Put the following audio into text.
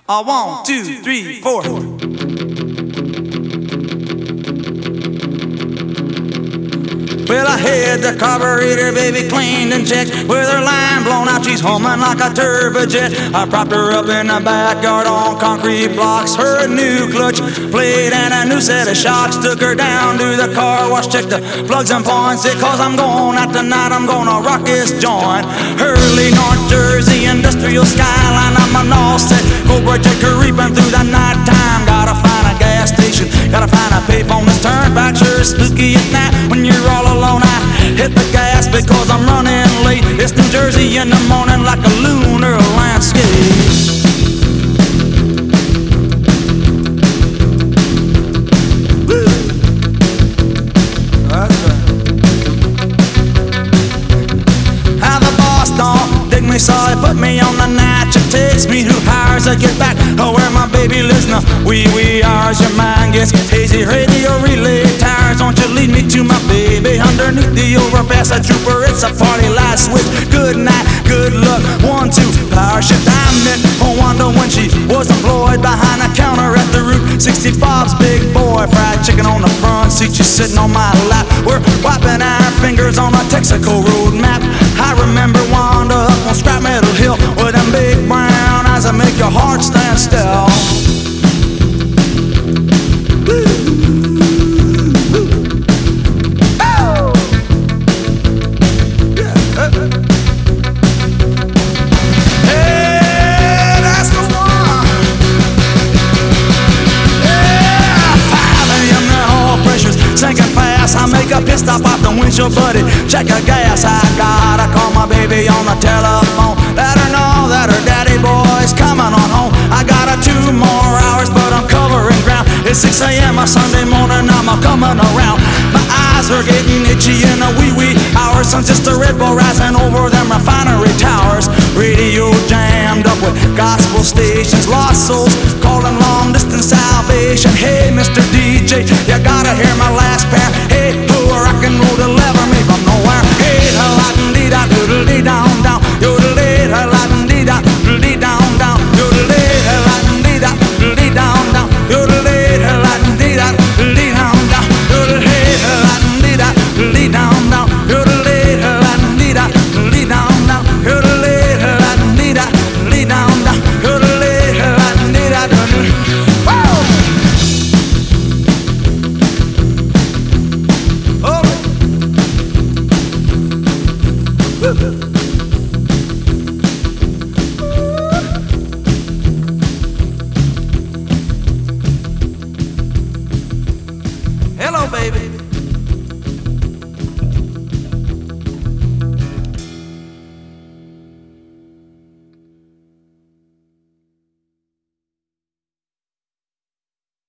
1, 2, 3, 4. Well, I had the carburetor, baby, cleaned and checked. With her line blown out, she's humming like a turbojet. I propped her up in the backyard on concrete blocks. Her new clutch plate and a new set of shocks. Took her down to the car wash, checked the plugs and points. Said, 'cause I'm going out tonight, I'm gonna rock this joint. Early North Jersey industrial skyline, I'm an all set Cobra Jacker reaping through the night time. Gotta find a gas station, gotta find a payphone that's turned back. Sure spooky at night when you're all alone. I hit the gas because I'm running late. It's New Jersey in the morning like a lunar landscape. Woo. That's right. How the boss don't dig me, so he put me on the night. It takes me 2 hours to get back where my baby lives now. Wee hours, your mind gets hazy. Radio relay tires, won't you lead me to my baby? Underneath the overpass, a trooper, it's a party light switch. Good night, good luck, 1, 2, power shift. I met Wanda when she was employed behind the counter at the Route 65's big boy. Fried chicken on the front seat, she's sitting on my lap. We're wiping our fingers on a Texaco road map. I remember Wanda up on Scrap Metal Hill with them big brown eyes that make your heart stand still. I make a pit stop off the windshield, buddy, check her gas. I gotta call my baby on the telephone, let her know that her daddy boy's coming on home. I got 2 more hours, but I'm covering ground. It's 6 a.m. a Sunday morning, I'm coming around. My eyes are getting itchy in the wee hours. Sun's just a red bull rising over them refinery towers. Radio jammed up with gospel stations, lost souls calling long distance salvation. Hey, Mr. DJ, you gotta hear my last pair. Hey, who rock and roll deliver me from nowhere. Hey, la-dee-da, doodle-dee down down, yodelay, la-dee-da, doodle-dee down down, yodelay, la-dee-da, doodle-dee down down, yodelay, la-dee-da, doodle-dee down down, yodelay, la-dee-da, doodle-dee down down, yodelay, la-dee-da, doodle-dee down down, yodelay, la-dee-da, doodle-dee down down, yodelay, la-dee-da, doodle-dee. Hello, baby.